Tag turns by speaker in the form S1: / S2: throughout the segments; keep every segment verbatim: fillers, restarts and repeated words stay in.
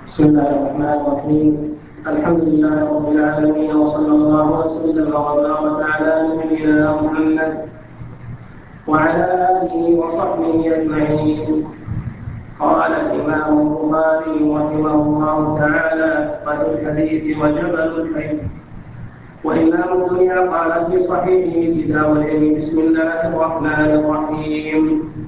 S1: بسم الله الرحمن الرحيم. الحمد لله رب العالمين، وصلى الله وسلم وبارك على نبينا محمد وعلى آله وصحبه أجمعين. قال الإمام البخاري رحمه الله تعالى: قد الحديث وجبل الحديث. وإمام الدنيا قال في صحيحه كتاب العلم: بسم الله الرحمن الرحيم.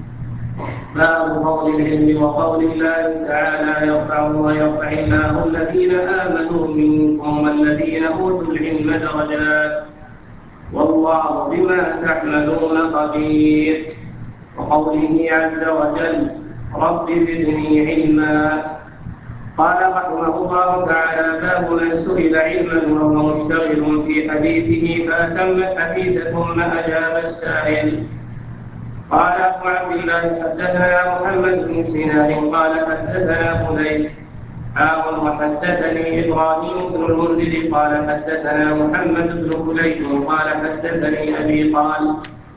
S1: باب فضل العلم وقول الله تعالى: يرفع ويرفع الله الذين آمنوا منكم والذين أوتوا العلم درجات والله بما تعملون خبير. وقوله عز وجل: رب زدني علما. قال رحمه الله تعالى: باب من سئل علما وهو مشتغل في حديثه فأتم الحديث ثم أجاب السائل. قال أبو عبد الله: حدثنا محمد بن سنان قال حدثنا فليح آه وحدثني إبراهيم بن المنذر قال حدثنا محمد بن فليح قال حدثني أبي قال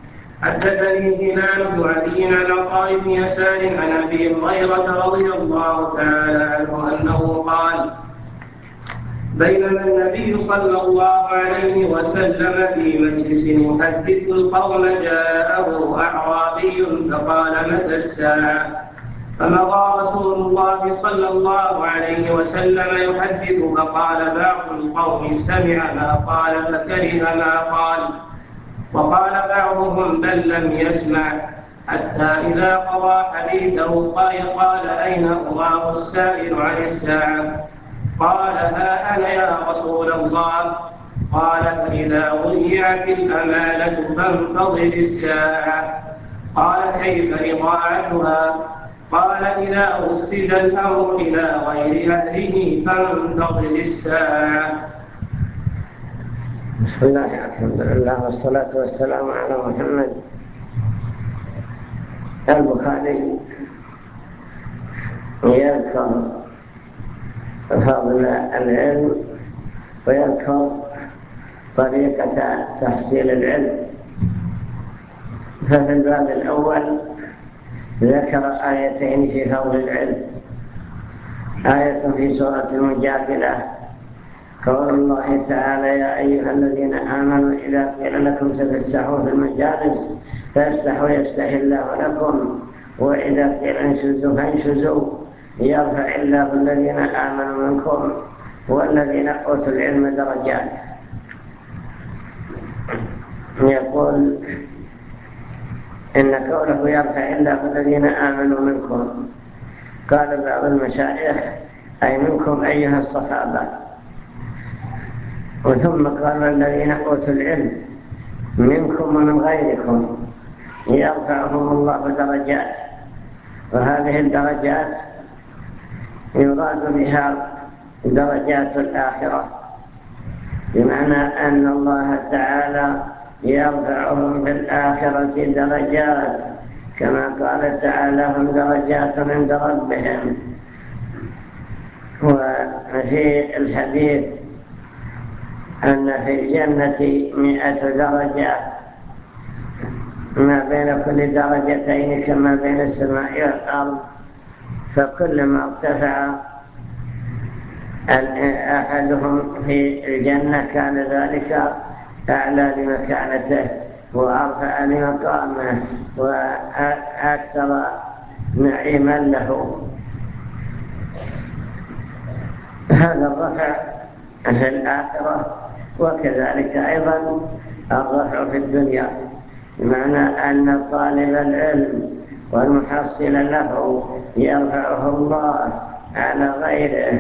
S1: حدثني هلال بن علي عن عطاء بن يسار عن أبي هريرة رضي الله تعالى عنه أنه قال: بينما النبي صلى الله عليه وسلم في مجلس يحدث القوم جاءه أعرابي فقال: متى الساعة؟ فمضى رسول الله صلى الله عليه وسلم يحدث فقال بعض القوم: سمع ما قال فكره ما قال. وقال بعضهم: بل لم يسمع، حتى إذا قضى حديثه قال: أين الله السائل عن الساعة؟ قال: ها أنا يا رسول الله. قال: فإذا ضيعت الأمانة فانتظر الساعة. قال: كيف إضاعتها؟ قال: إذا وسد الأمر إلى غير أهله فانتظر الساعة.
S2: بسم الله، الحمد لله، والصلاة والسلام على محمد. البخاري يذكر فضل العلم ويذكر طريقة تحصيل العلم. ففي الباب الأول ذكر آيتين في فضل العلم: آية في سورة المجادلة قول الله تعالى: يا أيها الذين آمنوا إذا قيل لكم تفسحوا في المجالس فافسحوا يفسح الله لكم، وإذا قيل انشزوا فانشزوا يرفع الله الذين آمنوا منكم والذين أوتوا العلم درجات. يقول إن قوله يرفع الله الذين آمنوا منكم، قال بعض المشايخ: أي منكم أيها الصحابة. وثم قال: الذين أوتوا العلم منكم ومن غيركم يرفعهم الله درجات. وهذه الدرجات يراد بها درجات الآخرة، بمعنى أن الله تعالى يرفعهم في الآخرة درجات، كما قال تعالى: هم درجات عند ربهم. وفي الحديث أن في الجنة مئة درجة، ما بين كل درجتين كما بين السماء والأرض، فكلما ارتفع أحدهم في الجنة كان ذلك أعلى لمكانته وأرفع لمقامه وأكثر نعيما له. هذا الرفع في الآخرة، وكذلك أيضا الرفع في الدنيا، بمعنى أن طالب العلم والمحصل له يرفعه الله على غيره،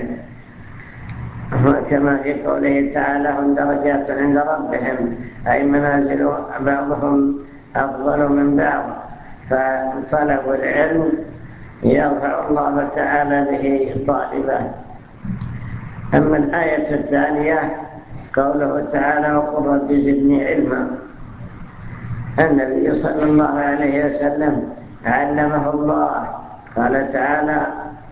S2: كما في قوله تعالى: هم درجات عند ربهم، أي منازل بعضهم أفضل من بعض. فطلب العلم يرفع الله تعالى به طالبه. أما الآية الثانية قوله تعالى: وقل رب زدني علما، النبي صلى الله عليه وسلم علمه الله. قال تعالى: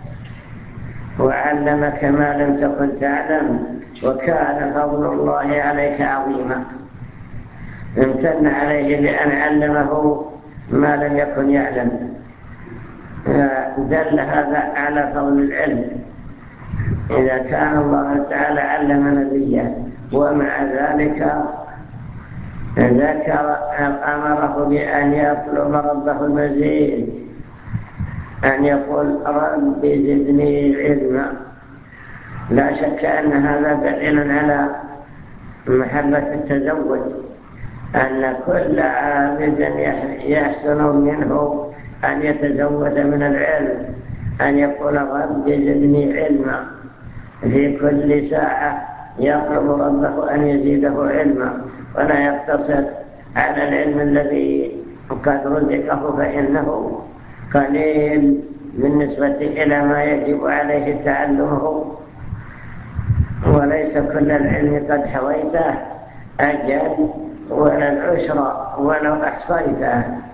S2: وعلمك ما لم تكن تعلم وكان فضل الله عليك عظيما. امتن عليه بأن علمه ما لم يكن يعلم، دل هذا على فضل العلم. إذا كان الله تعالى علم نبيه ومع ذلك ذكر أمره بأن يطلب ربه المزيد، أن يقول رب زدني علما. لا شك أن هذا دليل على محبة التزوج، أن كل عابد يحسن منه أن يتزود من العلم، أن يقول رب زدني علما في كل ساعة، يطلب ربه أن يزيده علما، ولا يقتصر على العلم الذي قد رزقه فإنه قليل بالنسبة إلى ما يجب عليه تعلمه، وليس كل العلم قد حويته أجل ولا العشر ولو أحصيته.